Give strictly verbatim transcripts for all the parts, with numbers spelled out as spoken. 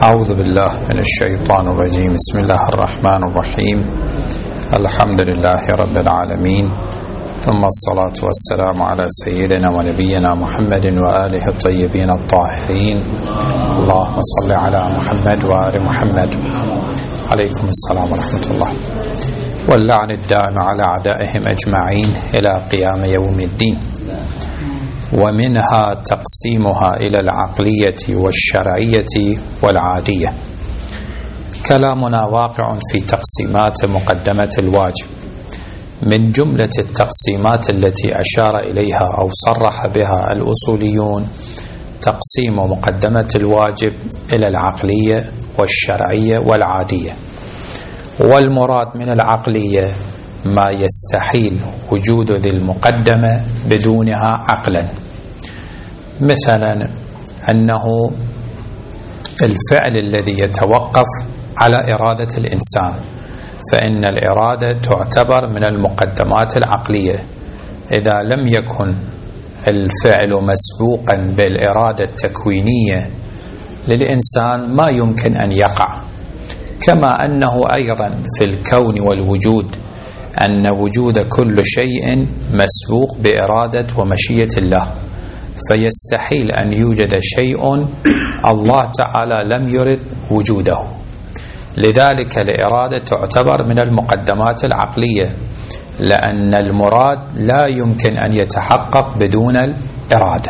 أعوذ بالله من الشيطان الرجيم. بسم الله الرحمن الرحيم. الحمد لله رب العالمين، ثم الصلاة والسلام على سيدنا ونبينا محمد وآله الطيبين الطاهرين. اللهم صل على محمد وآل محمد. عليكم السلام ورحمة الله، واللعن الدائم على أعدائهم أجمعين إلى قيام يوم الدين. ومنها تقسيمها إلى العقلية والشرعية والعادية. كلامنا واقع في تقسيمات مقدمة الواجب. من جملة التقسيمات التي أشار إليها أو صرح بها الأصوليون تقسيم مقدمة الواجب إلى العقلية والشرعية والعادية. والمراد من العقلية ما يستحيل وجود ذي المقدمة بدونها عقلا، مثلا أنه الفعل الذي يتوقف على إرادة الإنسان، فإن الإرادة تعتبر من المقدمات العقلية. إذا لم يكن الفعل مسبوقا بالإرادة التكوينية للإنسان ما يمكن أن يقع. كما أنه أيضا في الكون والوجود أن وجود كل شيء مسبوق بإرادة ومشيئة الله، فيستحيل أن يوجد شيء الله تعالى لم يرد وجوده. لذلك الإرادة تعتبر من المقدمات العقلية، لأن المراد لا يمكن أن يتحقق بدون الإرادة.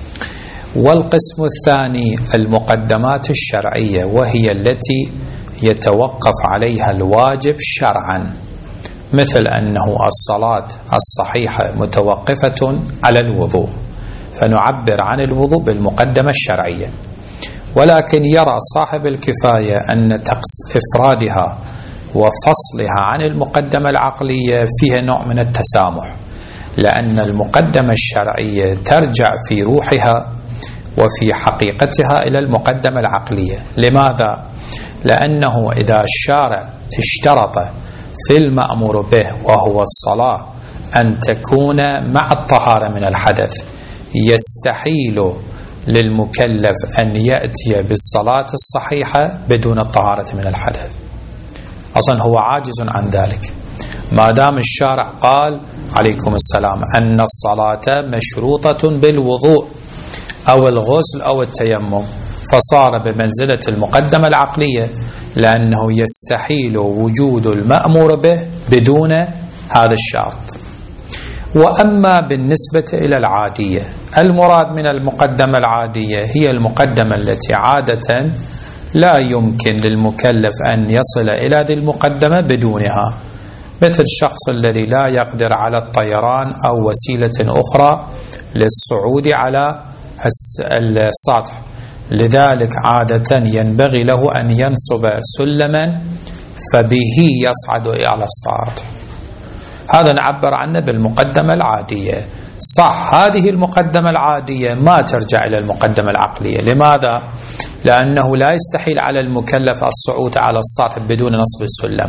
والقسم الثاني المقدمات الشرعية، وهي التي يتوقف عليها الواجب شرعا، مثل أنه الصلاة الصحيحة متوقفة على الوضوء، فنعبر عن الوضوء بالمقدمة الشرعية. ولكن يرى صاحب الكفاية أن إفرادها وفصلها عن المقدمة العقلية فيها نوع من التسامح، لأن المقدمة الشرعية ترجع في روحها وفي حقيقتها إلى المقدمة العقلية. لماذا؟ لأنه إذا الشارع اشترط في المأمور به وهو الصلاة أن تكون مع الطهارة من الحدث، يستحيل للمكلف أن يأتي بالصلاة الصحيحة بدون الطهارة من الحدث. أصلا هو عاجز عن ذلك، ما دام الشارع قال عليكم السلام أن الصلاة مشروطة بالوضوء أو الغسل أو التيمم، فصار بمنزلة المقدمة العقلية، لأنه يستحيل وجود المأمور به بدون هذا الشرط. وأما بالنسبة إلى العادية، المراد من المقدمة العادية هي المقدمة التي عادة لا يمكن للمكلف أن يصل إلى ذي المقدمة بدونها، مثل الشخص الذي لا يقدر على الطيران أو وسيلة أخرى للصعود على السطح، لذلك عادة ينبغي له أن ينصب سلما فبه يصعد على السطح. هذا نعبر عنه بالمقدمة العادية. صح، هذه المقدمة العادية ما ترجع إلى المقدمة العقلية. لماذا؟ لأنه لا يستحيل على المكلف الصعود على السطح بدون نصب السلم،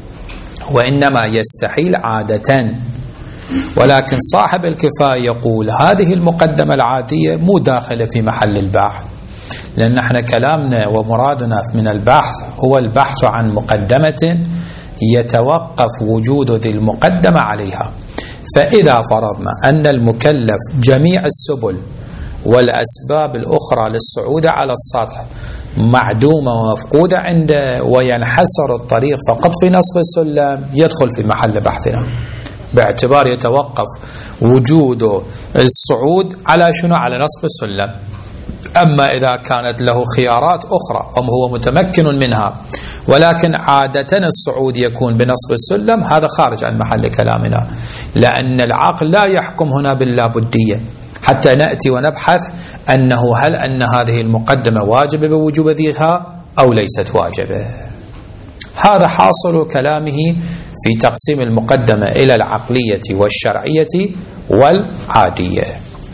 وإنما يستحيل عادة. ولكن صاحب الكفاية يقول هذه المقدمة العادية مو داخلة في محل البحث، لأن احنا كلامنا ومرادنا من البحث هو البحث عن مقدمة يتوقف وجود ذي المقدمة عليها. فإذا فرضنا أن المكلف جميع السبل والأسباب الأخرى للصعود على السطح معدومة ومفقودة عنده، وينحصر الطريق فقط في نصب السلم، يدخل في محل بحثنا، باعتبار يتوقف وجود الصعود على شنو؟ على نصب السلم. أما إذا كانت له خيارات أخرى أم هو متمكن منها، ولكن عادة الصعود يكون بنصب السلم، هذا خارج عن محل كلامنا، لأن العقل لا يحكم هنا باللابدية حتى نأتي ونبحث أنه هل أن هذه المقدمة واجبة بوجوب ذيها أو ليست واجبة. هذا حاصل كلامه في تقسيم المقدمة إلى العقلية والشرعية والعادية،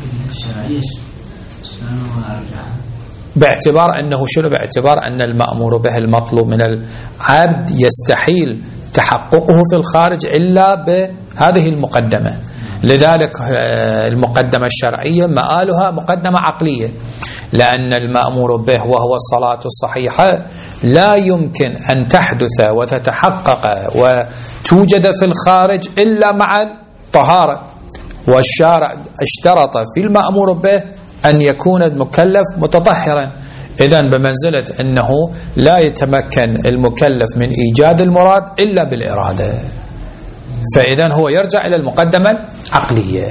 باعتبار أنه شنو؟ باعتبار أن المأمور به المطلوب من العبد يستحيل تحققه في الخارج إلا بهذه المقدمة. لذلك المقدمة الشرعية مآلها مقدمة عقلية، لأن المأمور به وهو الصلاة الصحيحة لا يمكن أن تحدث وتتحقق وتوجد في الخارج إلا مع الطهارة، والشارع اشترط في المأمور به أن يكون المكلف متطهرا. إذن بمنزلة أنه لا يتمكن المكلف من إيجاد المراد إلا بالإرادة، فإذن هو يرجع إلى المقدمة العقلية.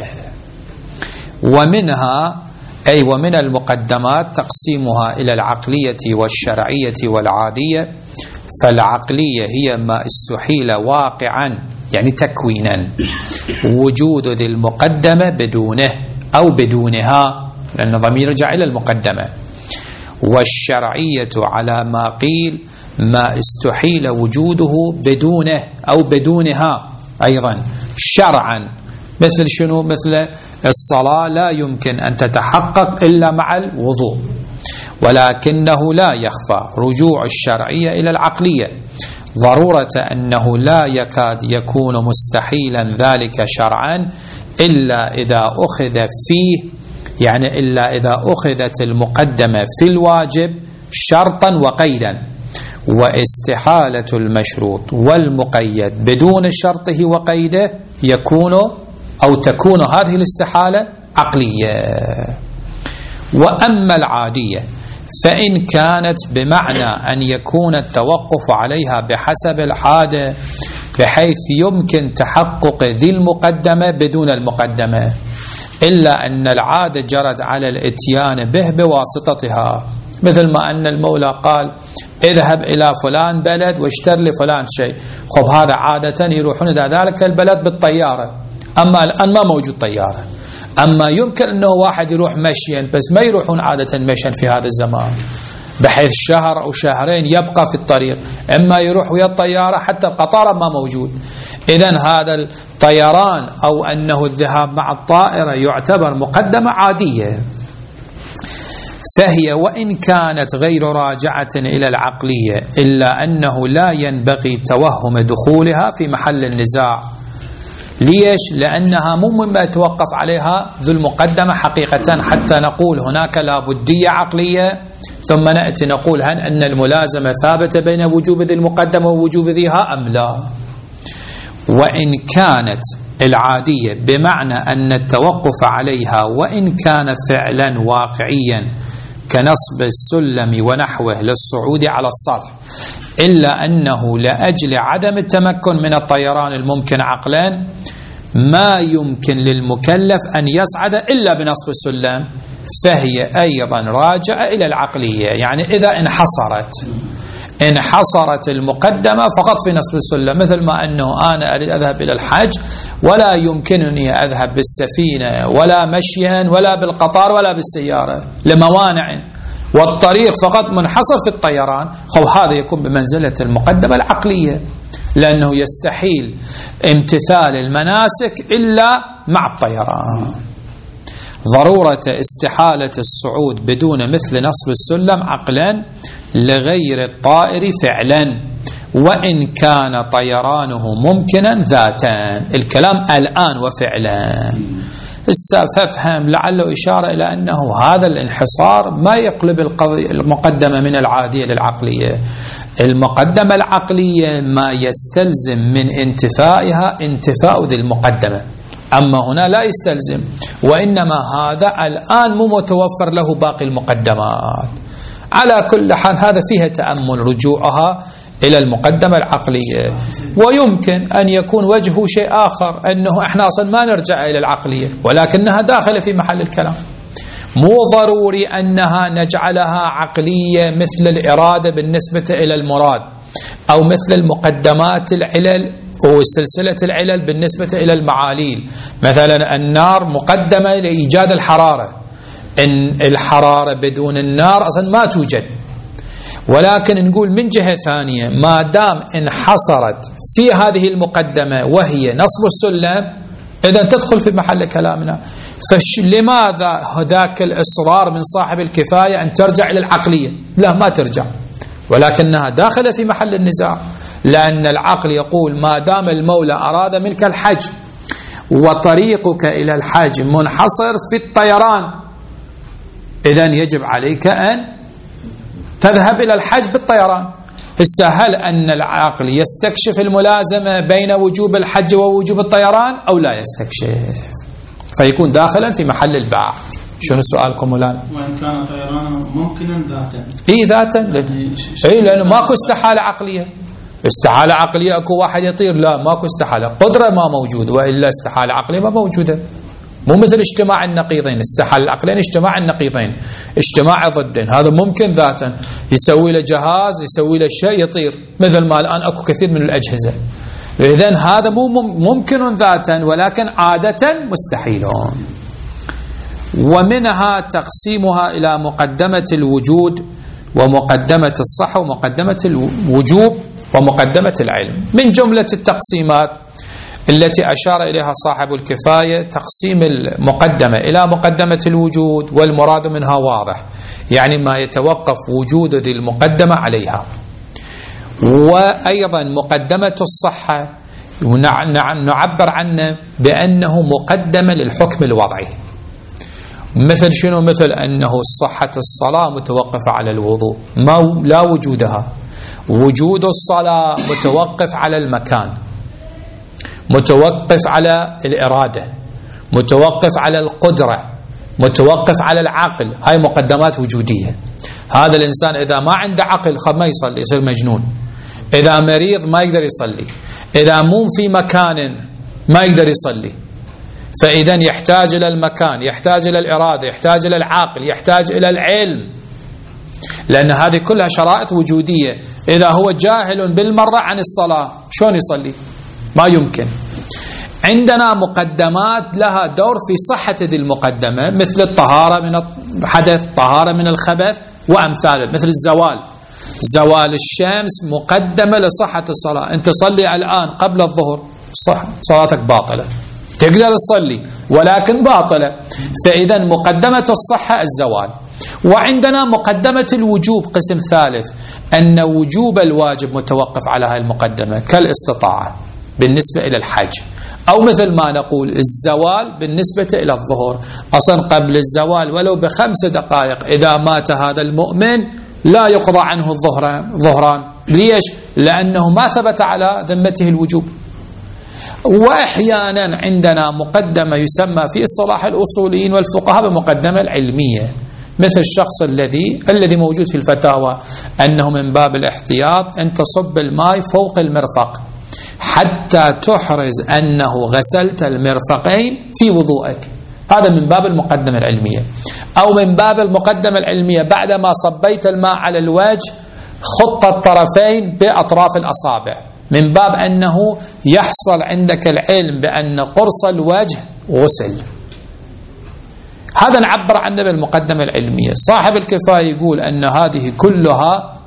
ومنها أي ومن المقدمات تقسيمها إلى العقلية والشرعية والعادية. فالعقلية هي ما استحيل واقعا يعني تكوينا وجود ذي المقدمة بدونه أو بدونها، لأن ضمير يرجع إلى المقدمة. والشرعية على ما قيل ما استحيل وجوده بدونه أو بدونها أيضا شرعا، مثل شنو؟ مثل الصلاة لا يمكن أن تتحقق إلا مع الوضوء، ولكنه لا يخفى رجوع الشرعية إلى العقلية، ضرورة أنه لا يكاد يكون مستحيلا ذلك شرعا إلا إذا أخذ فيه يعني إلا إذا أخذت المقدمة في الواجب شرطا وقيدا. واستحالة المشروط والمقيد بدون شرطه وقيده يكون أو تكون هذه الاستحالة عقلية. وأما العادية فإن كانت بمعنى أن يكون التوقف عليها بحسب العادة بحيث يمكن تحقق ذي المقدمة بدون المقدمة، إلا أن العادة جرت على الاتيان به بواسطتها، مثل ما أن المولى قال اذهب إلى فلان بلد واشتر لفلان شيء. خب هذا عادة يروحون إلى ذلك البلد بالطيارة، أما الآن ما موجود طيارة. أما يمكن أنه واحد يروح مشيا، بس ما يروحون عادة مشيا في هذا الزمان، بحيث شهر أو شهرين يبقى في الطريق، إما يروح ويا الطيارة حتى القطار ما موجود. إذن هذا الطيران أو أنه الذهاب مع الطائرة يعتبر مقدمة عادية، فهي وإن كانت غير راجعة إلى العقلية إلا أنه لا ينبغي توهم دخولها في محل النزاع. ليش؟ لأنها مو مما يتوقف عليها ذو المقدمة حقيقة حتى نقول هناك لابدية عقلية، ثم نأتي نقول هل أن الملازمة ثابتة بين وجوب ذي المقدمة ووجوب ذيها أم لا. وإن كانت العادية بمعنى أن التوقف عليها وإن كان فعلا واقعيا كنصب السلم ونحوه للصعود على السطح، إلا أنه لأجل عدم التمكن من الطيران الممكن عقلا ما يمكن للمكلف أن يصعد إلا بنصب السلم، فهي أيضا راجعة إلى العقلية. يعني إذا انحصرت انحصرت المقدمة فقط في نصب السلم، مثل ما أنه أنا أريد أذهب إلى الحج ولا يمكنني أذهب بالسفينة ولا مشيا ولا بالقطار ولا بالسيارة لموانع، والطريق فقط منحصر في الطيران، خب هذا يكون بمنزلة المقدمة العقلية، لأنه يستحيل امتثال المناسك إلا مع الطيران. ضرورة استحالة الصعود بدون مثل نصب السلم عقلا لغير الطائر فعلا وإن كان طيرانه ممكنا ذاتا. الكلام الآن وفعلا. فافهم لعله إشارة إلى أنه هذا الانحصار ما يقلب المقدمة من العادية للعقلية. المقدمة العقلية ما يستلزم من انتفائها انتفاء ذي المقدمة، أما هنا لا يستلزم، وإنما هذا الآن مو متوفر له باقي المقدمات. على كل حال هذا فيها تأمل رجوعها إلى المقدمة العقلية. ويمكن أن يكون وجهه شيء آخر، أنه إحنا أصلا ما نرجع إلى العقلية ولكنها داخلة في محل الكلام، مو ضروري أنها نجعلها عقلية مثل الإرادة بالنسبة إلى المراد، أو مثل المقدمات العلل وسلسلة العلل بالنسبة إلى المعاليل. مثلا النار مقدمة لإيجاد الحرارة، إن الحرارة بدون النار أصلا ما توجد، ولكن نقول من جهة ثانية ما دام انحصرت في هذه المقدمة وهي نصب السلم إذا تدخل في محل كلامنا. فلماذا ذاك الإصرار من صاحب الكفاية أن ترجع إلى العقلية؟ لا، ما ترجع، ولكنها داخلة في محل النزاع، لأن العقل يقول ما دام المولى أراد منك الحج وطريقك إلى الحج منحصر في الطيران، إذن يجب عليك أن تذهب إلى الحج بالطيران. هل أن العقل يستكشف الملازمة بين وجوب الحج ووجوب الطيران أو لا يستكشف؟ فيكون داخلا في محل الباع. شنو سؤالكم الآن؟ وإن كان طيرانا ممكنا ذاتا. إيه ذاتا. إيه لأنه ماكو استحالة عقلية. استحالة عقلية أكو واحد يطير؟ لا ماكو استحالة. قدرة ما موجود، وإلا استحالة عقلية ما موجودة. مو مثل اجتماع النقيضين. استحالة العقلين اجتماع النقيضين، اجتماع ضدين. هذا ممكن ذاتا، يسوي له جهاز، يسوي له شيء يطير، مثل ما الآن أكو كثير من الأجهزة. إذن هذا مو ممكن ذاتا ولكن عادة مستحيلون. ومنها تقسيمها إلى مقدمة الوجود ومقدمة الصحة ومقدمة الوجوب ومقدمة العلم. من جملة التقسيمات التي أشار إليها صاحب الكفاية تقسيم المقدمة إلى مقدمة الوجود، والمراد منها واضح، يعني ما يتوقف وجود ذي المقدمة عليها. وأيضا مقدمة الصحة نعبر عنه بأنه مقدمة للحكم الوضعي. مثل شنو؟ مثل أنه صحة الصلاة متوقفة على الوضوء، ما لا وجودها. وجود الصلاة متوقف على المكان، متوقف على الإرادة، متوقف على القدرة، متوقف على العقل. هاي مقدمات وجودية. هذا الإنسان إذا ما عنده عقل خب ما يصلي، يصير مجنون. إذا مريض ما يقدر يصلي. إذا مو في مكان ما يقدر يصلي. فإذا يحتاج إلى المكان، يحتاج إلى الإرادة، يحتاج إلى العقل، يحتاج إلى العلم، لأن هذه كلها شرائط وجودية. إذا هو جاهل بالمرة عن الصلاة شلون يصلي؟ ما يمكن. عندنا مقدمات لها دور في صحة ذي المقدمة، مثل الطهارة من الحدث، الطهارة من الخبث وأمثاله، مثل الزوال. زوال الشمس مقدمة لصحة الصلاة. أنت صلي الآن قبل الظهر صح صلاتك باطلة، تقدر تصلي ولكن باطلة. فإذا مقدمة الصحة الزوال. وعندنا مقدمة الوجوب قسم ثالث، أن وجوب الواجب متوقف على هذه المقدمة، كالاستطاعة بالنسبة إلى الحج، أو مثل ما نقول الزوال بالنسبة إلى الظهر. أصلا قبل الزوال ولو بخمس دقائق إذا مات هذا المؤمن لا يقضى عنه الظهران. ليش؟ لأنه ما ثبت على ذمته الوجوب. وأحيانا عندنا مقدمة يسمى في اصطلاح الأصوليين والفقهاء بمقدمة العلمية، مثل الشخص الذي الذي موجود في الفتاوى أنه من باب الاحتياط أن تصب الماء فوق المرفق حتى تحرز أنه غسلت المرفقين في وضوءك. هذا من باب المقدمة العلمية. أو من باب المقدمة العلمية بعدما صبيت الماء على الوجه خط الطرفين بأطراف الأصابع، من باب أنه يحصل عندك العلم بأن قرص الوجه غسل. هذا نعبر عنه بالمقدمة العلمية. صاحب الكفاية يقول أن هذه كلها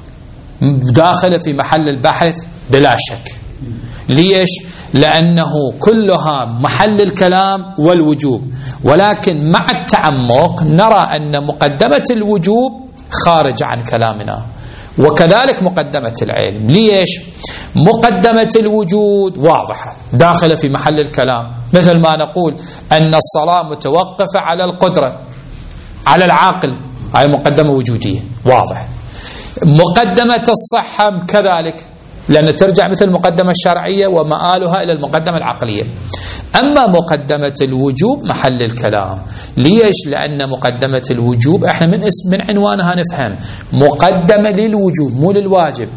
داخلة في محل البحث بلا شك. ليش؟ لأنه كلها محل الكلام والوجوب، ولكن مع التعمق نرى أن مقدمة الوجوب خارج عن كلامنا، وكذلك مقدمة العلم. ليش؟ مقدمة الوجود واضحة داخلة في محل الكلام، مثل ما نقول أن الصلاة متوقفة على القدرة على العاقل، هاي مقدمة وجودية واضح. مقدمة الصحة كذلك، لأن ترجع مثل المقدمة الشرعية ومآلها إلى المقدمة العقلية. أما مقدمة الوجوب محل الكلام. ليش؟ لأن مقدمة الوجوب احنا من اسم من عنوانها نفهم مقدمة للوجوب مو للواجب،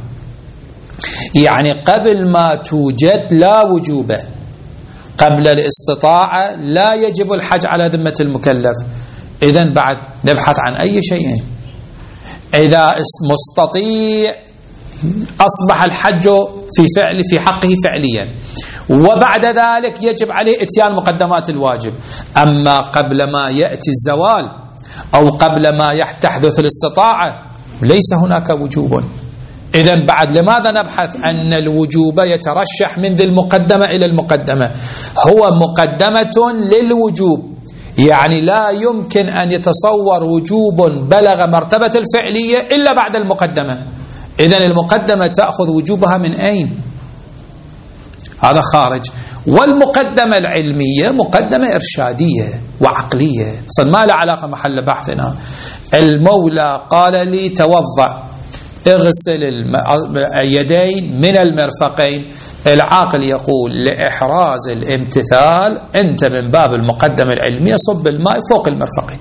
يعني قبل ما توجد لا وجوبه، قبل الاستطاعة لا يجب الحج على ذمة المكلف. إذن بعد نبحث عن أي شيء. إذا مستطيع أصبح الحج في فعل في حقه فعليا، وبعد ذلك يجب عليه إتيان مقدمات الواجب. أما قبل ما يأتي الزوال أو قبل ما تحدث الاستطاعة ليس هناك وجوب. إذن بعد لماذا نبحث أن الوجوب يترشح من ذي المقدمة إلى المقدمة؟ هو مقدمة للوجوب، يعني لا يمكن أن يتصور وجوب بلغ مرتبة الفعلية إلا بعد المقدمة. إذن المقدمة تأخذ وجوبها من أين؟ هذا خارج. والمقدمة العلمية مقدمة إرشادية وعقلية، صد ما له علاقة محل بحثنا. المولى قال لي توضأ، اغسل اليدين من المرفقين، العاقل يقول لإحراز الامتثال أنت من باب المقدمة العلمية صب الماء فوق المرفقين،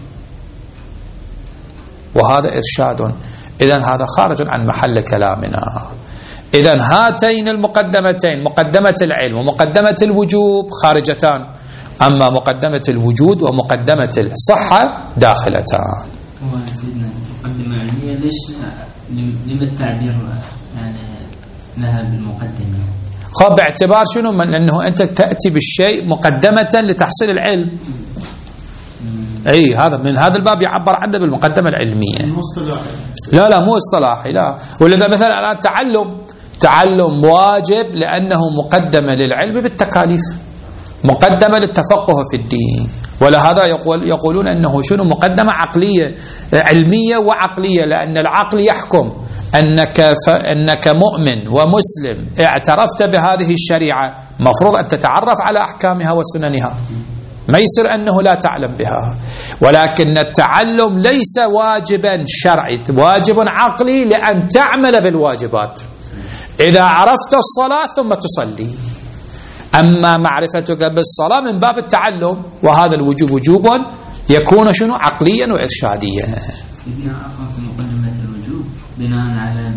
وهذا إرشاد. إذن هذا خارج عن محل كلامنا. إذن هاتين المقدمتين، مقدمة العلم ومقدمة الوجوب، خارجتان، أما مقدمة الوجود ومقدمة الصحة داخلتان. سيدنا المقدمة العلمية ليش لم التعبير يعني لها بالمقدمة؟ خب باعتبار شنو؟ من أنه أنت تأتي بالشيء مقدمة لتحصيل العلم. اي هذا من هذا الباب يعبر عنه بالمقدمة العلمية. لا لا مو اصطلاحي، لا. ولذا مثلا التعلم تعلم واجب لأنه مقدمة للعلم بالتكاليف، مقدمة للتفقه في الدين. ولهذا يقول يقولون أنه شنو؟ مقدمة عقلية علمية وعقلية، لأن العقل يحكم أنك أنك مؤمن ومسلم اعترفت بهذه الشريعة، مفروض أن تتعرف على أحكامها وسننها، ما يصير أنه لا تعلم بها. ولكن التعلم ليس واجبا شرعي، واجب عقلي لأن تعمل بالواجبات. إذا عرفت الصلاة ثم تصلي، أما معرفتك بالصلاة من باب التعلم، وهذا الوجوب وجوب يكون شنو؟ عقليا وإرشاديا. سيدنا عفوا في مقدمة الوجوب بناء على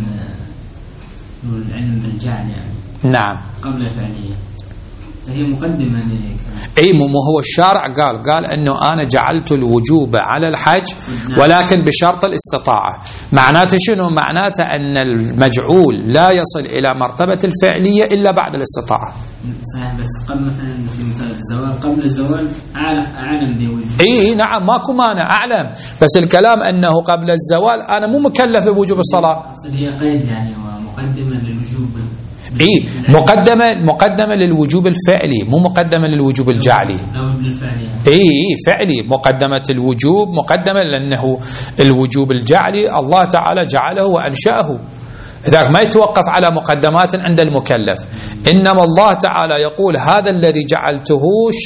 العلم بالجعل يعني نعم قبل فعلية، هي مقدمة. اي مو هو الشارع قال قال انه انا جعلت الوجوب على الحج ولكن بشرط الاستطاعة. معناته شنو؟ معناته ان المجعول لا يصل الى مرتبة الفعلية الا بعد الاستطاعة. صحيح، بس قبل مثلا في مثال الزوال، قبل الزوال اعلم اعلم بوجوب. اي نعم ماكو مانع اعلم، بس الكلام انه قبل الزوال انا مو مكلف بوجوب الصلاة. هي قيد يعني ومقدمة للوجوب. اي مقدمه مقدمه للوجوب الفعلي، مو مقدمه للوجوب الجعلي. اي فعلي، مقدمه الوجوب مقدمه لانه الوجوب الجعلي الله تعالى جعله وانشاه، لذلك ما يتوقف على مقدمات عند المكلف. انما الله تعالى يقول هذا الذي جعلته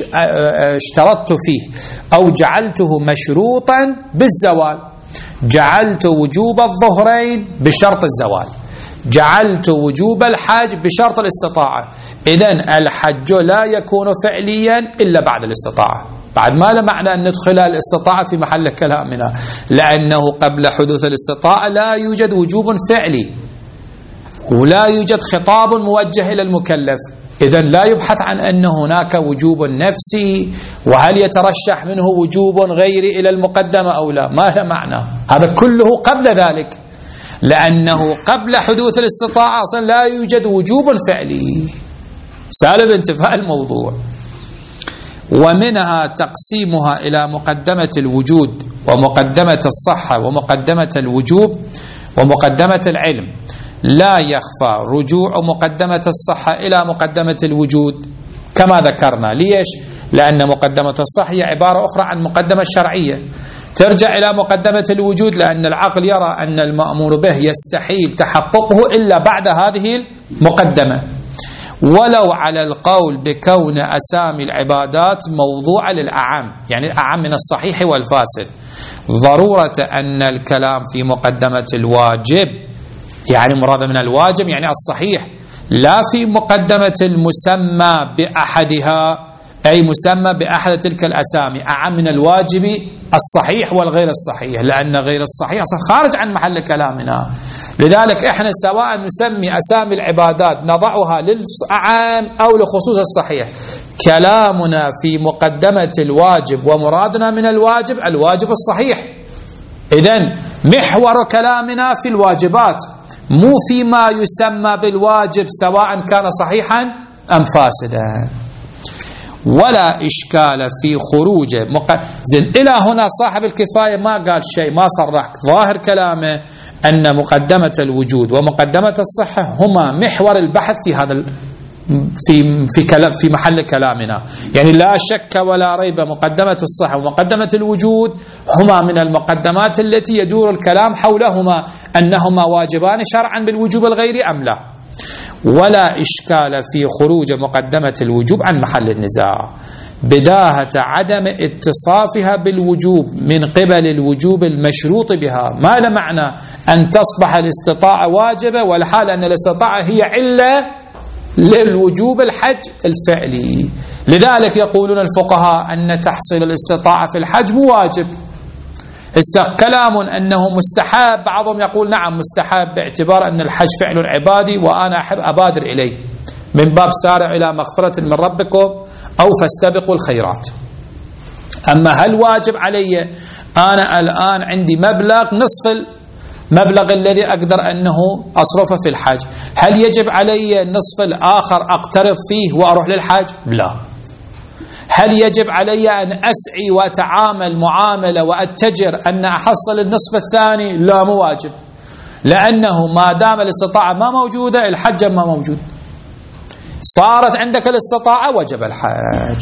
اشترطت فيه او جعلته مشروطا بالزوال، جعلت وجوب الظهرين بشرط الزوال، جعلت وجوب الحج بشرط الاستطاعة. إذن الحج لا يكون فعليا إلا بعد الاستطاعة. بعد ما له معنى أن ندخل الاستطاعة في محل كلامنا، لأنه قبل حدوث الاستطاعة لا يوجد وجوب فعلي ولا يوجد خطاب موجه إلى المكلف. إذن لا يبحث عن أن هناك وجوب نفسي وهل يترشح منه وجوب غيري إلى المقدمة أو لا، ما له معنى. هذا كله قبل ذلك، لأنه قبل حدوث الاستطاعة أصلا لا يوجد وجوب فعلي. سالب انتفاء الموضوع. ومنها تقسيمها إلى مقدمة الوجود ومقدمة الصحة ومقدمة الوجوب ومقدمة العلم. لا يخفى رجوع مقدمة الصحة إلى مقدمة الوجود كما ذكرنا. ليش؟ لأن مقدمة الصحة هي عبارة أخرى عن مقدمة الشرعية، ترجع إلى مقدمة الوجود، لأن العقل يرى أن المأمور به يستحيل تحققه إلا بعد هذه المقدمة. ولو على القول بكون أسامي العبادات موضوعة للأعم، يعني الأعم من الصحيح والفاسد، ضرورة أن الكلام في مقدمة الواجب، يعني مراد من الواجب يعني الصحيح، لا في مقدمة المسمى بأحدها، أي مسمى بأحد تلك الأسامي، أعم من الواجب الصحيح والغير الصحيح، لأن غير الصحيح أصلا خارج عن محل كلامنا. لذلك إحنا سواء نسمي أسامي العبادات نضعها للأعم أو لخصوص الصحيح، كلامنا في مقدمة الواجب ومرادنا من الواجب الواجب الصحيح. إذن محور كلامنا في الواجبات، مو فيما يسمى بالواجب سواء كان صحيحا أم فاسدا. ولا إشكال في خروج زين. إلى هنا صاحب الكفاية ما قال شيء، ما صرح. ظاهر كلامه أن مقدمة الوجود ومقدمة الصحة هما محور البحث في هذا في في كلام في محل كلامنا. يعني لا شك ولا ريب مقدمة الصحة ومقدمة الوجود هما من المقدمات التي يدور الكلام حولهما، أنهما واجبان شرعا بالوجوب الغيري أم لا. ولا إشكال في خروج مقدمة الوجوب عن محل النزاع بداهة عدم اتصافها بالوجوب من قبل الوجوب المشروط بها. ما له معنى أن تصبح الاستطاعة واجبة والحال أن الاستطاعة هي علة للوجوب الحج الفعلي. لذلك يقولون الفقهاء أن تحصيل الاستطاعة في الحج مو واجب. كلام أنه مستحب، بعضهم يقول نعم مستحب باعتبار أن الحج فعل عبادي وأنا أحب أبادر إليه من باب سارع إلى مغفرة من ربكم أو فاستبقوا الخيرات. أما هل واجب علي أنا الآن عندي مبلغ نصف المبلغ الذي أقدر أنه أصرفه في الحج، هل يجب علي النصف الآخر أقترض فيه وأروح للحج؟ لا. هل يجب علي أن أسعي وأتعامل معاملة وأتجر أن أحصل النصف الثاني؟ لا، مو واجب، لأنه ما دام الاستطاعة ما موجودة الحج ما موجود. صارت عندك الاستطاعة وجب الحج.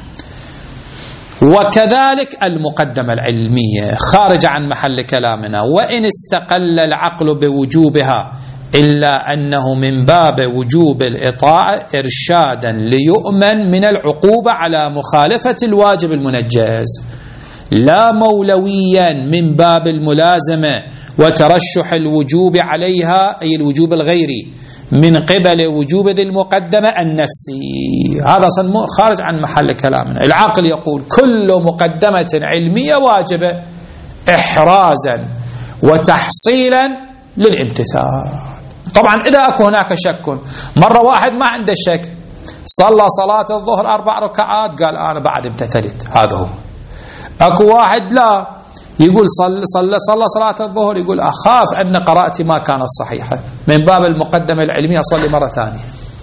وكذلك المقدمة العلمية خارجة عن محل كلامنا، وإن استقل العقل بوجوبها إلا أنه من باب وجوب الإطاعة إرشادا ليؤمن من العقوبة على مخالفة الواجب المنجز، لا مولويا من باب الملازمة وترشح الوجوب عليها أي الوجوب الغيري من قبل وجوب ذي المقدمة النفسي. هذا خارج عن محل كلامنا. العقل يقول كل مقدمة علمية واجبة إحرازا وتحصيلا للامتثال. طبعا إذا أكو هناك شك، مرة واحد ما عنده شك صلى صلاة الظهر أربع ركعات قال أنا بعد امتثلت، هذا هو. أكو واحد لا يقول صلى صلى صلى صلاة الظهر يقول أخاف أن قراءتي ما كانت صحيحة، من باب المقدمة العلمية أصلي مرة ثانية.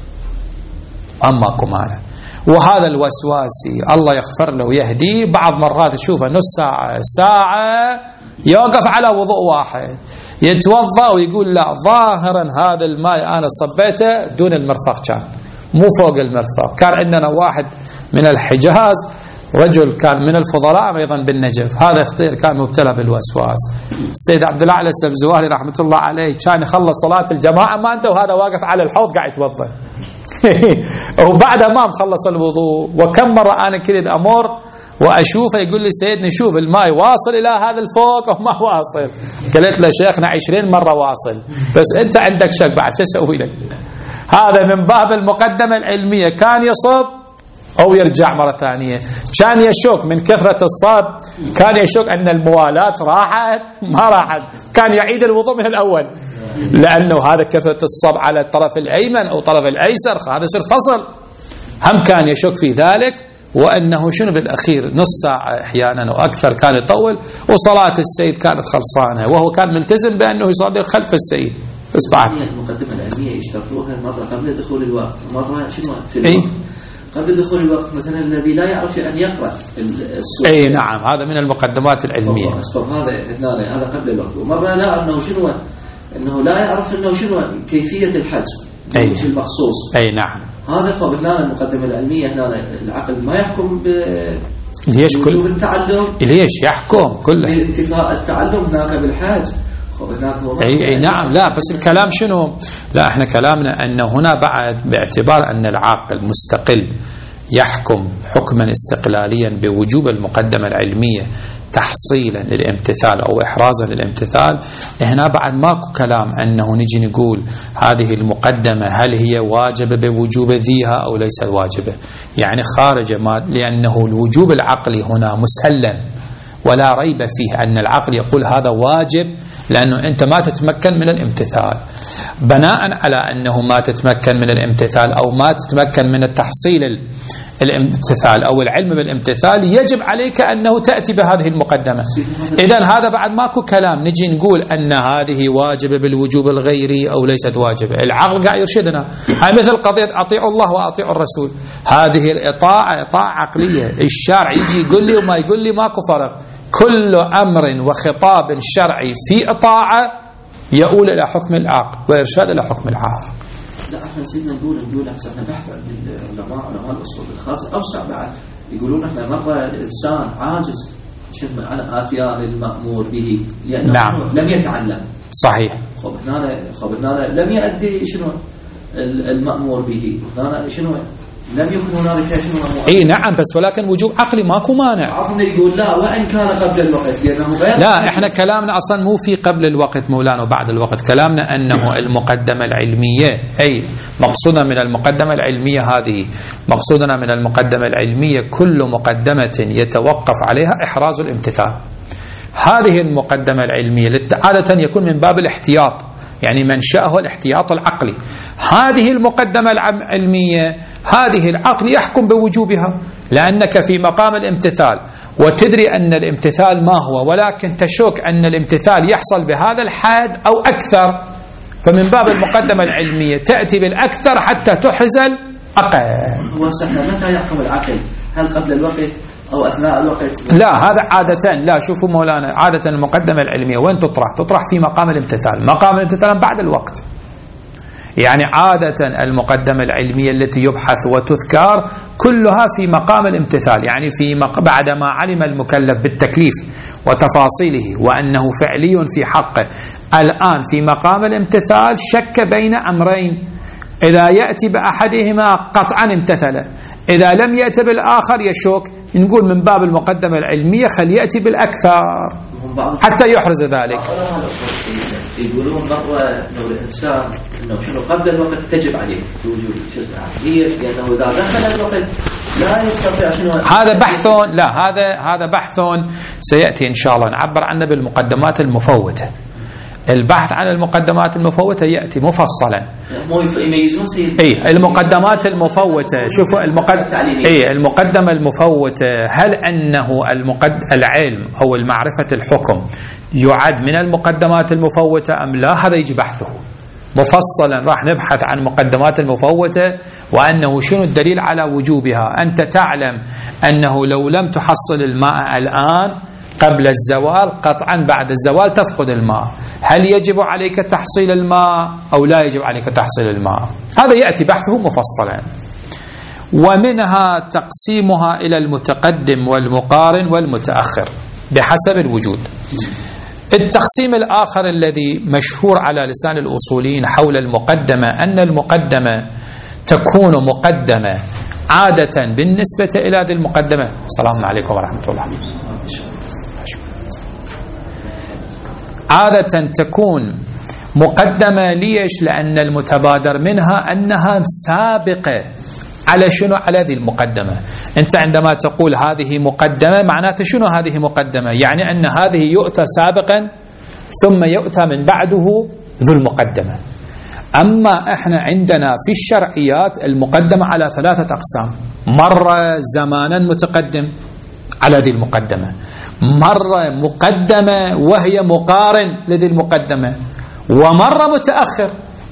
أما كمانا وهذا الوسواسي الله يغفر له ويهديه، بعض مرات تشوفه نص ساعة ساعة يوقف على وضوء واحد يتوضأ ويقول لا ظاهرا هذا الماء أنا صبيته دون المرفق، كان مو فوق المرفق. كان عندنا واحد من الحجاز رجل كان من الفضلاء أيضا بالنجف، هذا اختير كان مبتلى بالوسواس. السيد عبد الله علي السبزواري رحمة الله عليه كان يخلص صلاة الجماعة ما أنت وهذا واقف على الحوض قاعد يتوضأ وبعد ما مخلص الوضوء. وكم مرة أنا كذا أمر وأشوفه يقول لي سيدنا شوف الماء واصل إلى هذا الفوق أو ما واصل. قلت له شيخنا عشرين مرة واصل، بس أنت عندك شك بعد شو أسوي لك؟ هذا من باب المقدمة العلمية، كان يصب أو يرجع مرة ثانية، كان يشك من كثرة الصب، كان يشك أن الموالاة راحت ما راحت، كان يعيد الوضوء من الأول، لأنه هذا كثرة الصب على الطرف الأيمن أو طرف الأيسر هذا يصير فصل، هم كان يشك في ذلك. وأنه شنو بالأخير نص ساعة أحيانا وأكثر كان يطول، وصلاة السيد كانت خلصانة وهو كان ملتزم بأنه يصلي خلف السيد. اسمع المقدمة العلمية يشترطوها مرة قبل دخول الوقت، مرة شنو في الوقت أي؟ قبل دخول الوقت مثلا الذي لا يعرف أن يقرأ السورة. أي نعم، هذا من المقدمات العلمية. هذا هذا قبل الوقت. ومرة لا أنه شنو أنه لا يعرف أنه شنو كيفية الحج أي المخصوص. أي نعم، هذا فبهنا المقدمة العلمية هنا العقل ما يحكم ب ليش كل التعلم، ليش يحكم كله بانتفاء التعلم هناك بالحاج. أي, أي نعم. لا بس الكلام شنو؟ لا احنا كلامنا أن هنا بعد باعتبار أن العاقل مستقل يحكم حكما استقلاليا بوجوب المقدمة العلمية تحصيلا للامتثال أو إحرازا للامتثال، هنا بعد ماكو كلام أنه نجي نقول هذه المقدمة هل هي واجبة بوجوب ذيها أو ليس واجبة، يعني خارج ما، لأنه الوجوب العقلي هنا مسلم ولا ريب فيه أن العقل يقول هذا واجب، لأنه أنت ما تتمكن من الامتثال. بناء على أنه ما تتمكن من الامتثال أو ما تتمكن من التحصيل الامتثال أو العلم بالامتثال، يجب عليك أنه تأتي بهذه المقدمة. إذن هذا بعد ماكو كلام نجي نقول أن هذه واجبة بالوجوب الغيري أو ليست واجبة. العقل قاعد يرشدنا، هاي مثل قضية أطيعوا الله وأطيعوا الرسول، هذه الإطاعة إطاعة عقلية، الشرع يجي يقول لي وما يقول لي ماكو فرق. كل أمر وخطاب شرعي في إطاعة يؤول إلى حكم العقل وإرشاد إلى حكم العقل. لا احنا سيدنا نقول نقول احنا بحث العلماء علماء الاصول الخاص اوسع بعد، يقولون احنا مره الانسان عاجز شو اسمه على اتيان المامور به لانه نعم. لم يتعلم. صحيح. خب هنا خب هنا لم يؤدي شنو المأمور به. هنا شنو لم يكن هنالك شنو؟ اي نعم، بس ولكن وجوب عقلي ماكو مانع. عفوا يقول لا وان كان قبل الوقت لانه غير. لا احنا كلامنا اصلا مو في قبل الوقت مولانا وبعد الوقت، كلامنا انه المقدمه العلميه، اي مقصودنا من المقدمه العلميه هذه، مقصودنا من المقدمه العلميه كل مقدمه يتوقف عليها احراز الامتثال. هذه المقدمه العلميه عاده يكون من باب الاحتياط، يعني منشأه الاحتياط العقلي. هذه المقدمة العلمية هذه العقل يحكم بوجوبها، لأنك في مقام الامتثال وتدري أن الامتثال ما هو، ولكن تشك أن الامتثال يحصل بهذا الحد أو أكثر، فمن باب المقدمة العلمية تأتي بالأكثر حتى تحرز الأقل. هو سهل متى يحكم العقل؟ هل قبل الوقت أو أثناء الوقت؟ لا هذا عادة، لا شوفوا مولانا، عادة المقدمة العلمية وين تطرح؟ تطرح في مقام الامتثال، مقام الامتثال بعد الوقت. يعني عادة المقدمة العلمية التي يبحث وتذكر كلها في مقام الامتثال، يعني في مق... بعدما علم المكلف بالتكليف وتفاصيله وأنه فعلي في حقه، الآن في مقام الامتثال شك بين أمرين، إذا يأتي بأحدهما قطعا امتثل، إذا لم يأتي بالآخر يشك. نقول من باب المقدمة العلمية خل يأتي بالأكثر حتى يحرز ذلك. يقولون مرة أنه الإنسان أنه شنو قبل الوقت تجب عليه وجود جزء عقلية، لأنه إذا دخل الوقت لا يستطيع شنو. هذا بحث، لا هذا هذا بحث سيأتي إن شاء الله نعبر عنه بالمقدمات المفوتة. البحث عن المقدمات المفوتة يأتي مفصلا. اي المقدمات المفوتة، شوفوا المقدمة اي المقدمة المفوتة، هل انه المقد... العلم او المعرفة الحكم يعد من المقدمات المفوتة ام لا؟ هذا يجي بحثه مفصلا. راح نبحث عن مقدمات المفوتة وانه شنو الدليل على وجوبها. انت تعلم انه لو لم تحصل الماء الان قبل الزوال قطعا بعد الزوال تفقد الماء، هل يجب عليك تحصيل الماء أو لا يجب عليك تحصيل الماء؟ هذا يأتي بحثه مفصلا. ومنها تقسيمها إلى المتقدم والمقارن والمتأخر بحسب الوجود. التقسيم الآخر الذي مشهور على لسان الأصوليين حول المقدمة أن المقدمة تكون مقدمة عادة بالنسبة إلى ذي المقدمة. السلام عليكم ورحمة الله. عادة تكون مقدمة ليش؟ لأن المتبادر منها أنها سابقة على شنو؟ على ذي المقدمة. أنت عندما تقول هذه مقدمة معناته شنو هذه مقدمة؟ يعني أن هذه يؤتى سابقا ثم يؤتى من بعده ذو المقدمة. أما إحنا عندنا في الشرعيات المقدمة على ثلاثة أقسام، مرة زمانا متقدم على ذي المقدمة، مرة مقدمة وهي مقارن لذي المقدمة، ومرة متأخر.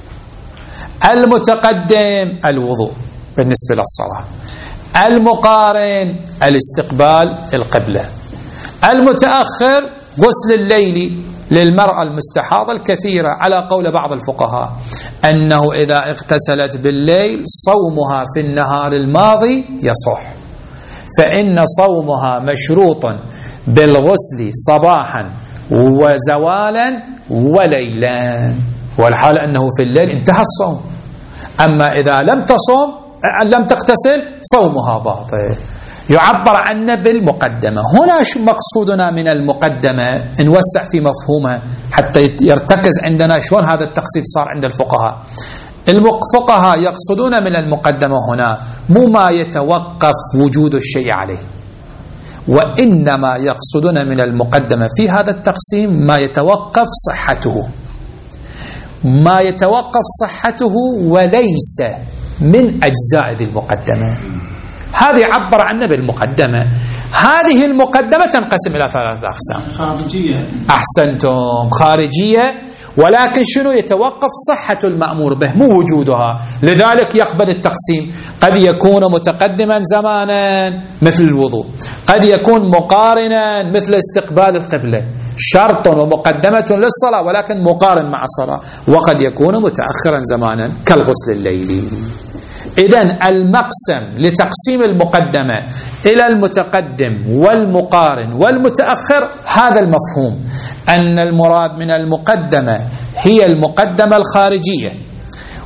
المتقدم الوضوء بالنسبة للصلاة، المقارن الاستقبال القبلة، المتأخر غسل الليل للمرأة المستحاضة الكثيرة على قول بعض الفقهاء أنه إذا اغتسلت بالليل صومها في النهار الماضي يصح، فإن صومها مشروط بالغسل صباحا وزوالا وليلا، والحال أنه في الليل انتهى الصوم. أما إذا لم تصوم لم تغتسل صومها باطل. يعبر عنه بالمقدمة. هنا شو مقصودنا من المقدمة؟ نوسع في مفهومها حتى يرتكز عندنا شلون هذا التقسيم صار عند الفقهاء. الفقهاء يقصدون من المقدمة هنا مو ما يتوقف وجود الشيء عليه، وإنما يقصدون من المقدمة في هذا التقسيم ما يتوقف صحته، ما يتوقف صحته وليس من أجزاء ذي المقدمة. هذه عبر عنه بالمقدمة. هذه المقدمة تنقسم إلى ثلاثة أقسام. خارجية. أحسنتم، خارجية، ولكن شنو؟ يتوقف صحة المأمور به مو وجودها، لذلك يقبل التقسيم. قد يكون متقدما زمانا مثل الوضوء، قد يكون مقارنا مثل استقبال القبلة، شرط ومقدمة للصلاة ولكن مقارن مع الصلاة، وقد يكون متأخرا زمانا كالغسل الليلي. إذن المقسم لتقسيم المقدمة إلى المتقدم والمقارن والمتأخر هذا المفهوم، أن المراد من المقدمة هي المقدمة الخارجية،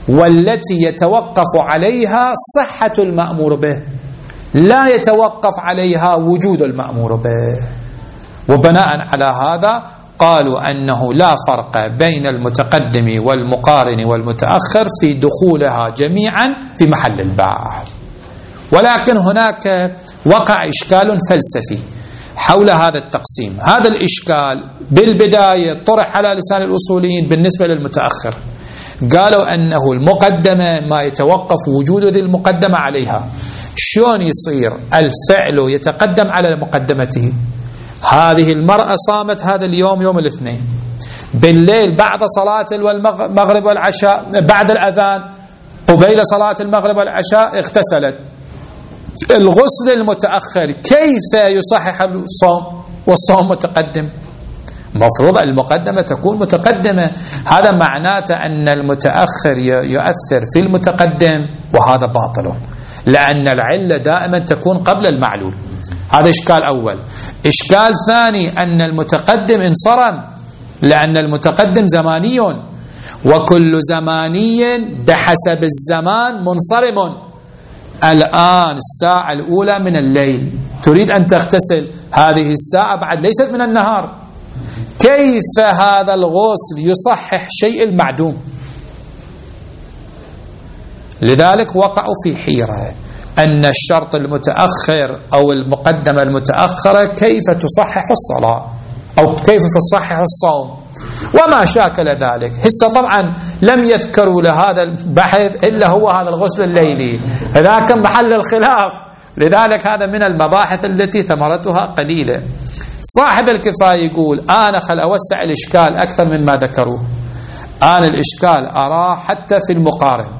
والتي يتوقف عليها صحة المأمور به، لا يتوقف عليها وجود المأمور به. وبناء على هذا قالوا أنه لا فرق بين المتقدم والمقارن والمتأخر في دخولها جميعا في محل البحث. ولكن هناك وقع إشكال فلسفي حول هذا التقسيم. هذا الإشكال بالبداية طرح على لسان الأصوليين بالنسبة للمتأخر، قالوا أنه المقدمة ما يتوقف وجود ذي المقدمة عليها. شلون يصير الفعل يتقدم على مقدمته؟ هذه المرأة صامت هذا اليوم يوم الاثنين، بالليل بعد صلاة المغرب والعشاء بعد الأذان قبيل صلاة المغرب والعشاء اغتسلت. الغسل المتأخر كيف يصحح الصوم والصوم متقدم؟ مفروض المقدمة تكون متقدمة. هذا معناته أن المتأخر يؤثر في المتقدم، وهذا باطل، لأن العلة دائما تكون قبل المعلول. هذا إشكال أول. إشكال ثاني أن المتقدم انصرم، لأن المتقدم زماني، وكل زماني بحسب الزمان منصرم. الآن الساعة الأولى من الليل تريد أن تغتسل، هذه الساعة بعد ليست من النهار. كيف هذا الغسل يصحح شيء المعدوم؟ لذلك وقعوا في حيرة أن الشرط المتأخر أو المقدمة المتأخرة كيف تصحح الصلاة أو كيف تصحح الصوم وما شاكل ذلك. هسه طبعا لم يذكروا لهذا البحث إلا هو هذا الغسل الليلي، هذا كان محل الخلاف. لذلك هذا من المباحث التي ثمرتها قليلة. صاحب الكفاية يقول أنا خل أوسع الإشكال أكثر مما ذكروه. أنا الإشكال أراه حتى في المقارن،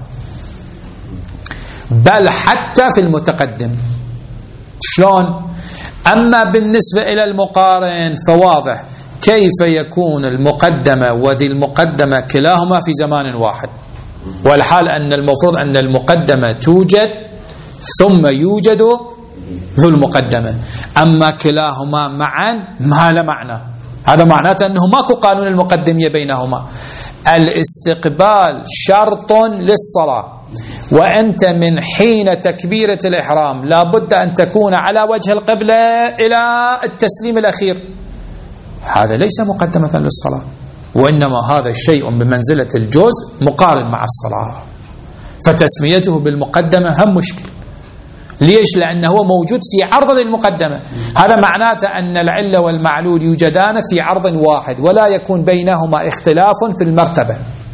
بل حتى في المتقدم. شلون؟ أما بالنسبة إلى المقارن فواضح كيف يكون المقدمة وذي المقدمة كلاهما في زمان واحد، والحال أن المفروض أن المقدمة توجد ثم يوجد ذو المقدمة، أما كلاهما معا ما لا معنى. هذا معناته أنه ماكو قانون المقدمية بينهما. الاستقبال شرط للصلاة، وأنت من حين تكبيرة الإحرام لا بد أن تكون على وجه القبلة إلى التسليم الأخير. هذا ليس مقدمة للصلاة، وإنما هذا شيء بمنزلة الجزء مقارن مع الصلاة، فتسميته بالمقدمة هم مشكل. ليش؟ لأنه هو موجود في عرض المقدمة. هذا معناته أن العلة والمعلول يوجدان في عرض واحد ولا يكون بينهما اختلاف في المرتبة.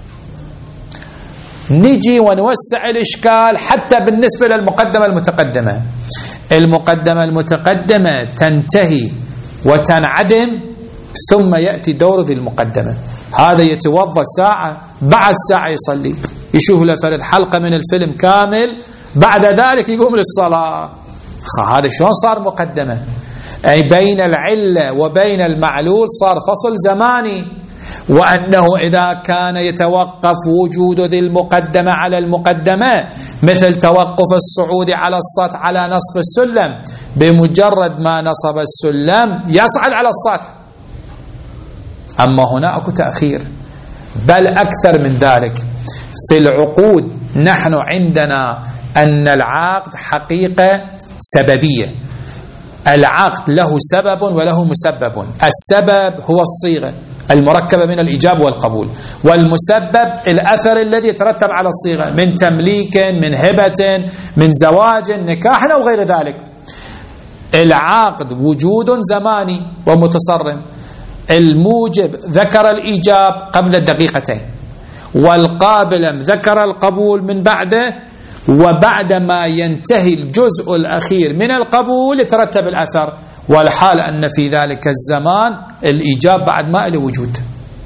نجي ونوسع الإشكال حتى بالنسبة للمقدمة المتقدمة. المقدمة المتقدمة تنتهي وتنعدم ثم يأتي دور ذي المقدمة. هذا يتوضأ ساعة، بعد ساعة يصلي، يشوف له فرد حلقة من الفيلم كامل، بعد ذلك يقوم للصلاة. هذا شلون صار مقدمة؟ أي بين العلة وبين المعلول صار فصل زماني، وأنه إذا كان يتوقف وجود ذي المقدمة على المقدمة مثل توقف الصعود على السطح على نصب السلم، بمجرد ما نصب السلم يصعد على السطح. أما هنا أكو تأخير، بل أكثر من ذلك. في العقود نحن عندنا أن العقد حقيقة سببية. العقد له سبب وله مسبب. السبب هو الصيغة المركبة من الإيجاب والقبول، والمسبب الأثر الذي يترتب على الصيغة من تمليك، من هبة، من زواج، نكاح أو غير ذلك. العقد وجود زماني ومتصرم. الموجب ذكر الإيجاب قبل الدقيقتين، والقابل ذكر القبول من بعده، وبعد ما ينتهي الجزء الأخير من القبول يترتب الأثر، والحال أن في ذلك الزمان الإيجاب بعد ما له وجود.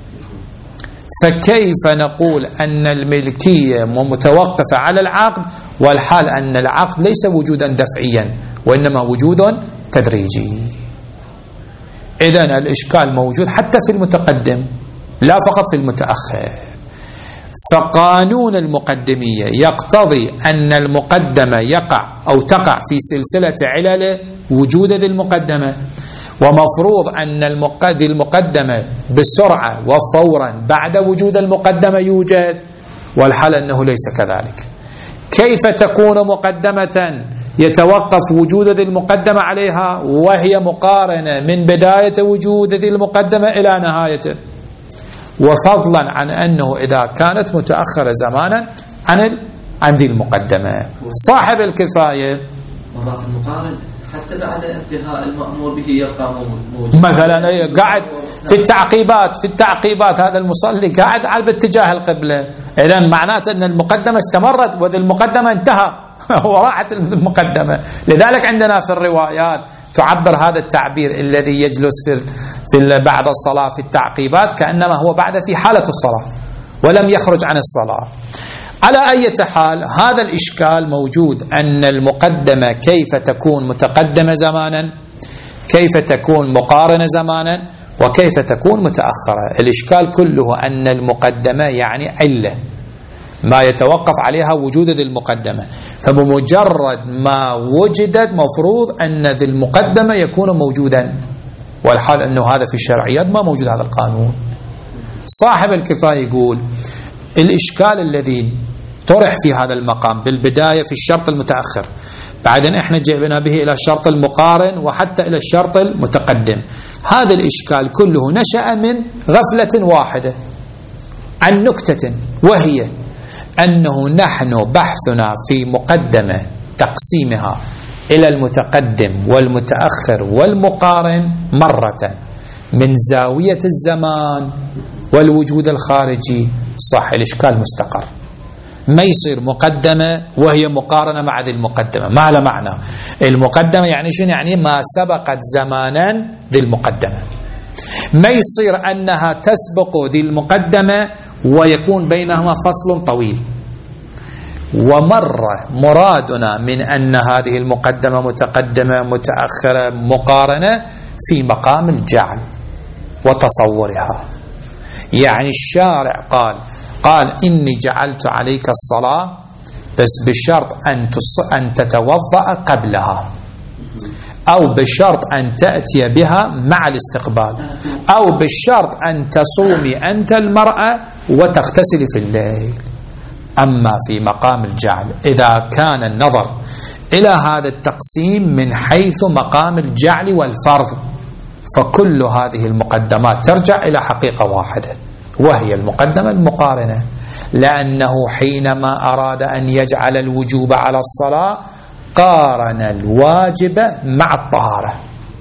فكيف نقول أن الملكية متوقفة على العقد والحال أن العقد ليس وجودا دفعيا وإنما وجود تدريجي؟ إذن الإشكال موجود حتى في المتقدم لا فقط في المتأخر. فقانون المقدمية يقتضي أن المقدمة يقع أو تقع في سلسلة علل وجود ذي المقدمة، ومفروض أن المقدمة بسرعة وفورا بعد وجود المقدمة يوجد، والحال أنه ليس كذلك. كيف تكون مقدمة يتوقف وجود ذي المقدمة عليها وهي مقارنة من بداية وجود ذي المقدمة إلى نهايته، وفضلا عن أنه إذا كانت متأخرة زمانا عن عن ذي المقدمة. صاحب الكفاية مرات المقارن حتى بعد انتهاء المأمور به يبقى موجود، مثلا قاعد في التعقيبات في التعقيبات هذا المصلي قاعد على باتجاه القبلة، إذا معناته أن المقدمة استمرت وذي المقدمة انتهى وراحت المقدمة. لذلك عندنا في الروايات تعبر هذا التعبير الذي يجلس في في بعد الصلاة في التعقيبات كأنما هو بعد في حالة الصلاة ولم يخرج عن الصلاة. على أي حال هذا الإشكال موجود، أن المقدمة كيف تكون متقدمة زمانا، كيف تكون مقارنة زمانا، وكيف تكون متأخرة. الإشكال كله أن المقدمة يعني علة ما يتوقف عليها وجود ذي المقدمة، فبمجرد ما وجدت مفروض أن ذي المقدمة يكون موجودا، والحال أنه هذا في الشرعيات ما موجود هذا القانون. صاحب الكفاية يقول الإشكال الذي طرح في هذا المقام بالبداية في الشرط المتأخر، بعدين احنا جئنا به إلى الشرط المقارن وحتى إلى الشرط المتقدم، هذا الإشكال كله نشأ من غفلة واحدة عن نكتة، وهي أنه نحن بحثنا في مقدمة تقسيمها إلى المتقدم والمتأخر والمقارن مرة من زاوية الزمان والوجود الخارجي. صح، الإشكال مستقر، ما يصير مقدمة وهي مقارنة مع ذي المقدمة، ما له معنى. المقدمة يعني شنو؟ يعني ما سبقت زمانا ذي المقدمة. ما يصير أنها تسبق ذي المقدمة ويكون بينهما فصل طويل. ومرة مرادنا من أن هذه المقدمة متقدمة متأخرة مقارنة في مقام الجعل وتصورها. يعني الشارع قال قال إني جعلت عليك الصلاة بس بشرط أن أن تتوضأ قبلها، أو بشرط أن تأتي بها مع الاستقبال، أو بالشرط أن تصومي أنت المرأة وتغتسلي في الليل. أما في مقام الجعل إذا كان النظر إلى هذا التقسيم من حيث مقام الجعل والفرض، فكل هذه المقدمات ترجع إلى حقيقة واحدة، وهي المقدمة المقارنة، لأنه حينما أراد أن يجعل الوجوب على الصلاة قارن الواجب مع الطهارة،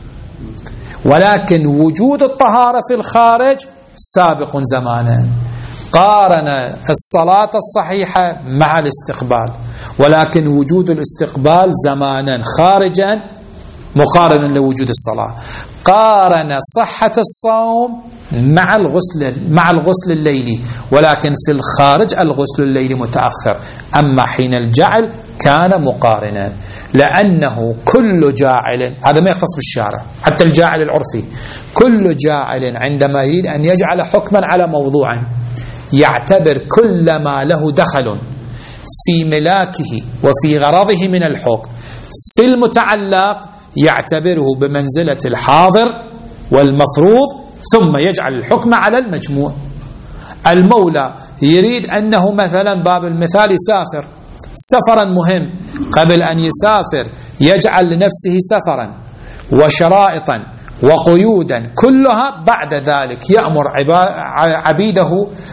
ولكن وجود الطهارة في الخارج سابق زمانا. قارن الصلاة الصحيحة مع الاستقبال، ولكن وجود الاستقبال زمانا خارجا مقارن لوجود الصلاة. قارن صحة الصوم مع الغسل مع الغسل الليلي، ولكن في الخارج الغسل الليلي متأخر. أما حين الجعل كان مقارنا، لأنه كل جاعل، هذا ما يختص بالشارع، حتى الجاعل العرفي، كل جاعل عندما يريد أن يجعل حكما على موضوع يعتبر كل ما له دخل في ملاكه وفي غرضه من الحكم في المتعلق يعتبره بمنزلة الحاضر والمفروض، ثم يجعل الحكم على المجموع. المولى يريد أنه مثلا باب المثال يسافر سفرا مهم، قبل أن يسافر يجعل لنفسه سفرا وشرائطا وقيودا كلها، بعد ذلك يأمر عبيده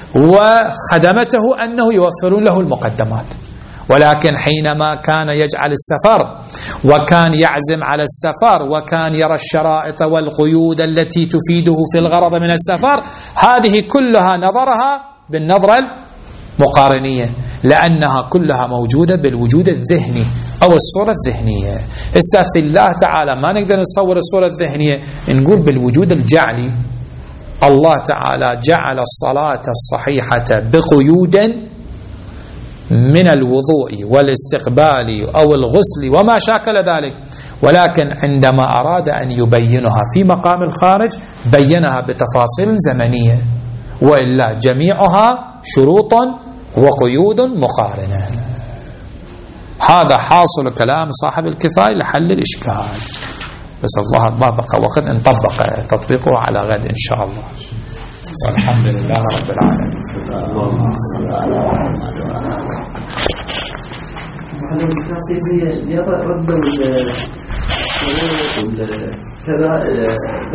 وخدمته أنه يوفرون له المقدمات. ولكن حينما كان يجعل السفر وكان يعزم على السفر وكان يرى الشرائط والقيود التي تفيده في الغرض من السفر، هذه كلها نظرها بالنظرة المقارنية، لأنها كلها موجودة بالوجود الذهني أو الصورة الذهنية. إسا في الله تعالى ما نقدر نصور الصورة الذهنية، نقول بالوجود الجعلي. الله تعالى جعل الصلاة الصحيحة بقيود من الوضوء والاستقبال أو الغسل وما شاكل ذلك، ولكن عندما أراد أن يبينها في مقام الخارج بينها بتفاصيل زمنية، وإلا جميعها شروط وقيود مقارنة. هذا حاصل كلام صاحب الكفاية لحل الإشكال، بس الله ما بقى وقت نطبق تطبيقه على غد إن شاء الله. والحمد لله رب العالمين. اللهم صل على محمد وعلى آله وصحبه. ردوا كذا